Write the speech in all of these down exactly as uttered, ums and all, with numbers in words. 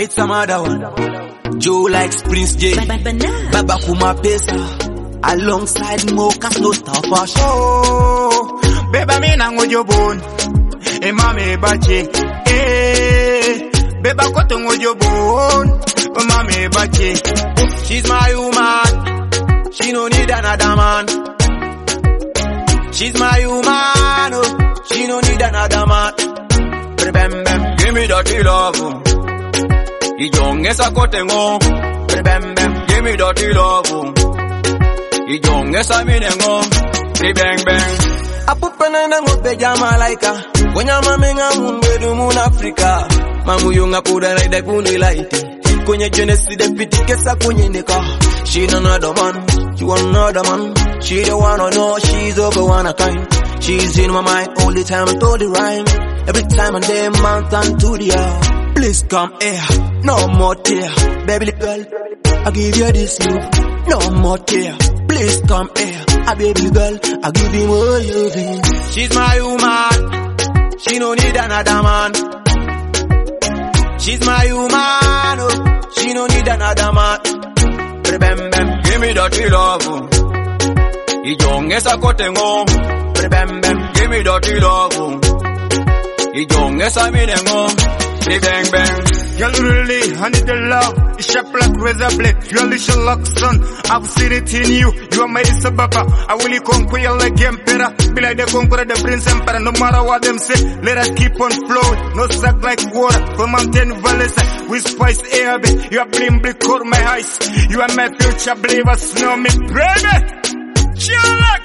it's a mother one. Joe likes Prince J, Baba Kuma Pesa, alongside Mokas no stop for show. Oh, Beba mina ngojo bon, e mame bache, eh, Beba koto ngojo bon, e mame bache. She's my woman, she no need another man. She's my woman, oh, she no need another man. Bem bem, give me dirty love. Ijongesa kotengo. bem bem, Give me dirty love. Ijongesa minengo. Bang bang. apupana na ngope jama laika. Wanyama menga mumbedu mun Africa. Mamu yunga pura raida kuni laiti. Kwenye Genesis de pitikesa kwenye neka. She another man, she want another man. She the one I know, she's over one of kind. She's in my mind all the time, I told the rhyme. Every time I day mountain to the air. Please come here, no more tear. Baby girl, I give you this love, no more tear. Please come here, a baby girl, I give you more loving. She's my woman, she no need another man. She's my woman, oh, she no need another man. Bem bem, give me dirty love. Ijongesa kotengo. bem bem, Give me dirty love. Ijongesa minengo. Bang bang. Girl, really, I need the love. It's sharp like razor blade. You're Alicia Luxon. I've seen it in you. You are my Isababa. I will conquer you like emperor. Be like the conqueror, the prince emperor. No matter what them say, let us keep on flowing. No suck like water from mountain valleys. We spice air, babe. You are bling bling, caught my eyes. You are my future believer. Snow me, baby. Chillax.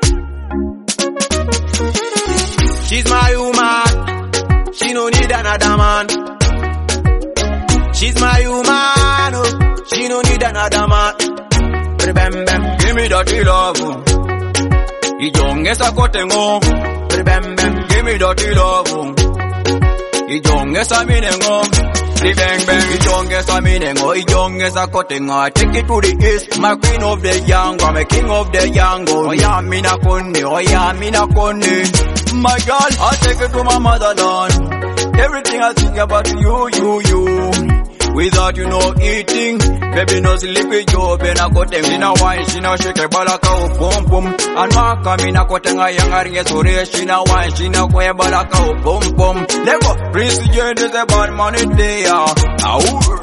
she's my woman, she no need another man. She's my woman, oh, she no need another man. Bem bem, Give me dirty love. Ijongesa kotengo. bem bem, Give me dirty love. Ijongesa minengo. Bang bang. Ijongesa minengo. Ijongesa kotengo. I take it to the east. My queen of the jungle. My king of the jungle. Oh yeah, mina kone. Oh yeah, mina kone. My girl, I take it to my motherland. Everything I think about you, you, you. Without you no eating, baby no sleepy job. Na kotenga she na wine, she na shake balaka o pum pum. Anwaka mi na kotenga yangaringe sore, she na wine, she na kwe balaka o pum pum. Lego Prince J is a bad man in there. Ow.